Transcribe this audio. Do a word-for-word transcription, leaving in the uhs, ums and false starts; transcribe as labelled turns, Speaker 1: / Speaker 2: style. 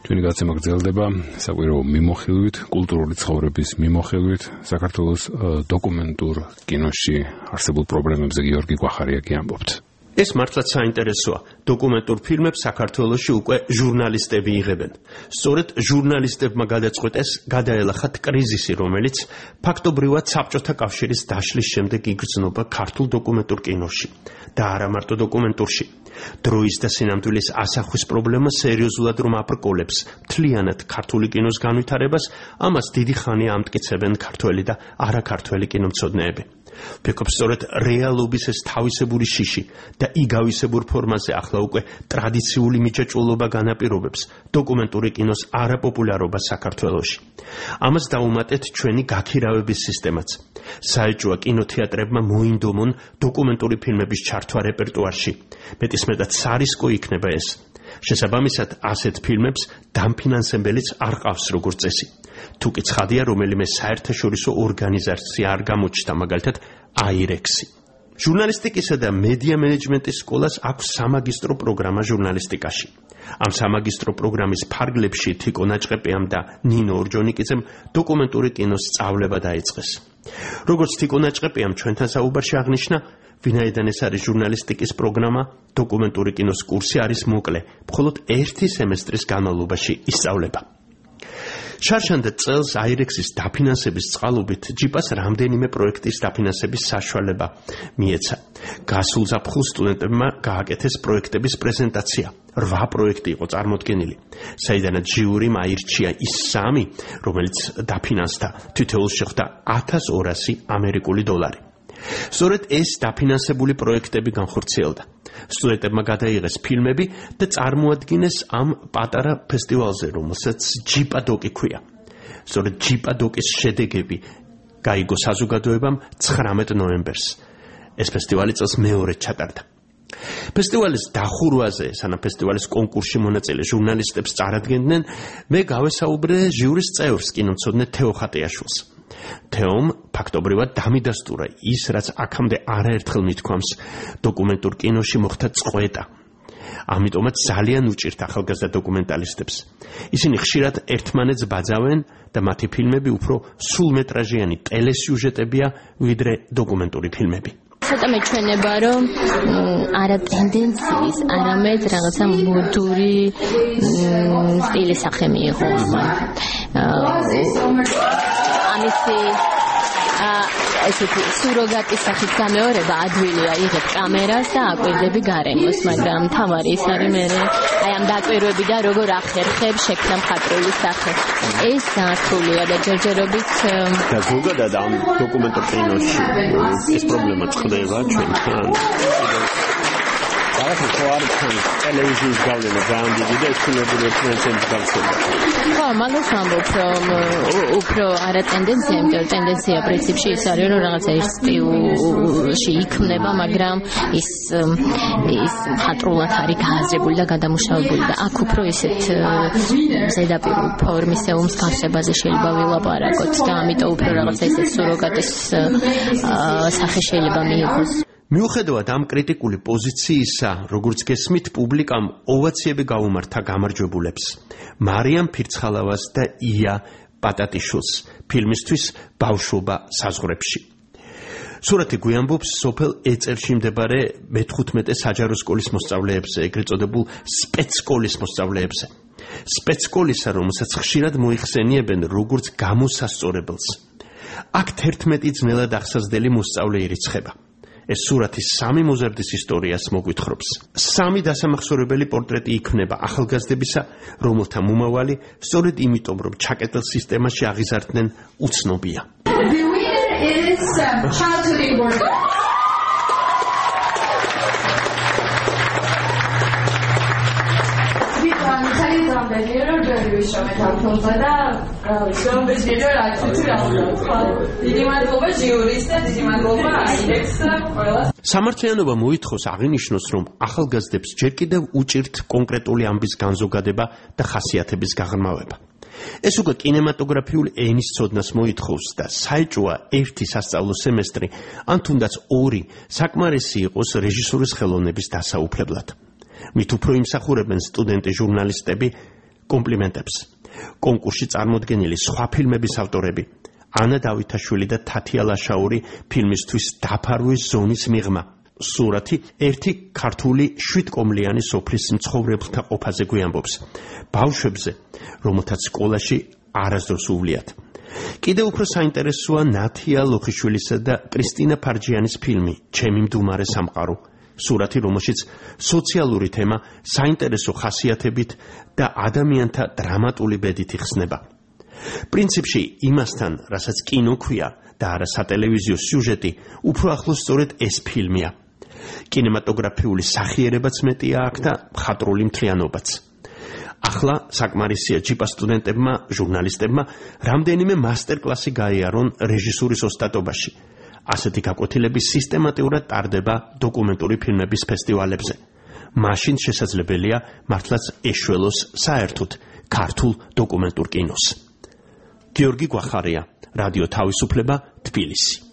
Speaker 1: ჩვენი გაცემა გრძელდება საკვირაო მიმოხილვით, კულტურული ცხოვრების მიმოხილვით, საქართველოს დოკუმენტურ კინოში არსებულ პრობლემებზე გიორგი გვახარიაკი ამბობთ.
Speaker 2: ეს მართლაც საინტერესოა. დოკუმენტურ ფილმებს საქართველოში უკვე ჟურნალისტები იღებენ. სწორედ ჟურნალისტებმა გადაწყვეტეს გადაელახათ კრიზისი, რომელიც ფაქტობრივად საბჭოთა კავშირის დაშლის შემდეგ იგრძნობა ქართულ დოკუმენტურ კინოში და არა მარტო დოკუმენტურში. დროის და სინამდვილის ასახვის პრობლემა სერიოზულად რომ აბრკოლებს მთლიანად ქართული კინოს განვითარებას, ამას დიდი ხანია ამტკიცებენ ქართველი და არაქართველი კინომცოდნეები. ვფიქრობ, სწორედ რეალობის ეს თავისებური შიში და იგავისებურ ფორმაზე ახლა უკვე ტრადიციული მიჯაჭვულობა განაპირობებს დოკუმენტური კინოს არაპოპულარობას საქართველოში. ამას დაუმატეთ ჩვენი გაქირავების სისტემაც. საეჭვოა კინოთეატრებმა მოინდომონ დოკუმენტური ფილმების ჩართვა რეპერტუარში. მეტისმეტად სარისკო იქნება ეს. შესაბამისად, ასეთ ფილმებს დამფინანსებელიც არ ყავს როგორც წესი. თუკი ცხადია, რომელიმე საერთაშორისო ორგანიზაცია არ გამოჩნდა, მაგალითად აირექსი. ჟურნალისტიკისა და მედია მენეჯმენტის სკოლას აქვს სამაგისტრო პროგრამა ჟურნალისტიკაში. ამ სამაგისტრო პროგრამის ფარგლებში თიკო ნაჭყეპიამ და ნინო ორჯონიკიძემ დოკუმენტური კინოს სწავლება დაიწყეს. როგორც თიკო ნაჭყეპიამ ჩვენთან საუბარში აღნიშნა, ვინაიდან ეს არის ჟურნალისტიკის პროგრამა, დოკუმენტური კინოს კურსი არის მოკლე, მხოლოდ ერთი სემესტრის განმავლობაში ისწავლება. შარშანდა წელს აირექსის დაფინანსების წყალობით ჯიპას რამდენიმე პროექტის დაფინანსების საშუალება მიეცა. გასულ ზაფხულს სტუდენტებმა გააკეთეს პროექტების პრეზენტაცია. რვა პროექტი იყო წარმოდგენილი, საიდანაც ჟიურიმ აირჩია ის სამი, რომელიც დაფინანსდა, თითოეულს შეხვდა ათას ორასი ამერიკული დოლარი. სწორედ ეს დაფინანსებული პროექტები განხორციელდა. სტუდენტებმა გადაიღეს ფილმები და წარმოადგინეს ამ პატარა ფესტივალზე, რომელსაც ჯიპადოკი ქვია. სწორედ ჯიპადოკის შედეგები გაიგო საზოგადოებამ ცხრამეტ ნოემბერს. ეს ფესტივალი წელს მეორედ ჩატარდა. ფესტივალის დახურვაზე, სანამ ფესტივალის კონკურსში მონაწილე ჟურნალისტებს წარადგენდნენ, მე გავესაუბრე ჟიურის წევრს, კინომცოდნე თეო ხატიაშვილს. თეომ ფაქტობრივად დამიდასტურა ის, რაც აქამდე არაერთხელ მithქვამს, დოკუმენტურ კინოში მოხდა წყვეტა. ამიტომაც ძალიან უჭირთ ახალგაზრდა დოკუმენტალისტებს. ისინი ხშირად ერთმანეთს ბაძავენ და მათი ფილმები უფრო სრულმეტრაჟიანი ტელესიუჟეტებია, ვიდრე დოკუმენტური ფილმები.
Speaker 3: ცოტა მეჩვენება, რომ არა ტენდენციის, არამედ რაღაცა მოდური სტილის სახე მიიღო. ამისი ესეთი სუროგატის სახით გამეორება ადვილია, იღებ კამერას და აკვირდები გარემოს, მაგრამ თამარი ის არის მე აი ამ დაკვირვები და როგორ ახერხებ შექმნა მხატვრული სახე. ეს გასულია და ჯერჯერობით
Speaker 2: და ზოგადად ამ დოკუმენტურ კინოში ეს პრობლემა ხდება ჩვენთან. ტელევიზიის გავლენა ძალიან დიდი და ეს ფილმები ერთმანეთს გავცელდა.
Speaker 3: ხო, მალე ვამბობ, რომ უფრო არა ტენდენცია, იმიტომ ტენდენცია პრინციპში ის არის, რომ რაღაცა ის სტილში იქმნება, მაგრამ ის ის მხატვრულად არის გააზრებული და გადამუშავებული და აქ უფრო ისეთ ზედაპირულ ფორმისეულს განსხვავებაზე შეიძლება ვილაპარაკოთ და ამიტომ უფრო რაღაცა ისეთ სუროგატის სახე შეიძლება მიიღოს.
Speaker 2: მიუხედავად ამ კრიტიკული პოზიციისა, როგორც გესმით, პუბლიკამ ოვაციები გაუმართა გამარჯვებულებს, მარიამ ფირცხალავას და ია პატატიშვილს ფილმისთვის ბავშვობა საზღვრებში. სურათი გვიამბობს სოფელ ეწერში მდებარე მეთხუთმეტე საჯარო სკოლის მოსწავლეებზე, ეგრეთ წოდებულ სპეცსკოლის მოსწავლეებზე. სპეცსკოლისა, რომელსაც ხშირად მოიხსენიებენ როგორც გამოსასწორებელს. აქ თერთმეტი ძნელად აღსაზრდელი მოსწავლე ირიცხება. ეს სურათი სამი მოზარდის ისტორიას მოგვითხრობს. სამი დასამახსოვრებელი პორტრეტი იქმნება ახალგაზრდებისა, რომელთა მომავალი სწორედ იმიტომ, რომ ჩაკეტილ სისტემაში აღიზარდნენ, უცნობია. სამართლიანობა მოითხოვს აღინიშნოს, რომ ახალგაზრდებს ჯერ კიდევ უჭირთ კონკრეტული ამბის განზოგადება და ხასიათების გაღრმავება. ეს უკვე კინემატოგრაფიული ენის ცოდნას მოითხოვს და საეჭვოა ერთი სასწავლო სემესტრი, ან თუნდაც ორი საკმარისი იყოს რეჟისურის ხელოვნების დასაუფლებლად. მით უფრო იმსახურებენ სტუდენტი ჟურნალისტები, კომპლიმენტებს. კონკურსში წარმოდგენილი სხვა ფილმების ავტორები ანა დავითაშვილი და თათია ლაშაური ფილმისთვის დაფარვის ზონის მიღმა. სურათი ერთი ქართული შვიდკომლიანი სოფლის მცხოვრებელთა ყოფაზე გვიამბობს. ბავშვებზე, რომელთაც სკოლაში არასდროს უვლიათ. კიდევ უფრო საინტერესოა ნათია ლოხიშვილისა და კრისტინა ფარჯიანის ფილმი ჩემი მდუმარე სამყარო. სურათი, რომელშიც სოციალური თემა საინტერესო ხასიათებით და ადამიანთა დრამატული ბედით იხსნება. პრინციპში იმასთან, რასაც კინო ქვია და არა სატელევიზიო სიუჟეტი, უფრო ახლოს სწორედ ეს ფილმია. კინემატოგრაფიული სახიერებაც მეტია აქ და მხატვრული მთლიანობაც. ახლა საკმარისია ჯიპა სტუდენტებმა, ჟურნალისტებმა რამდენიმე მასტერკლასი გაიარონ რეჟისურის ოსტატობაში. ასეთი გაკვეთილები სისტემატურად ტარდება დოკუმენტური ფილმების ფესტივალებზე. მაშინ შესაძლებელია მართლაც ეშველოს საერთოდ ქართულ დოკუმენტურ კინოს. გიორგი გვახარია, რადიო თავისუფლება, თბილისი.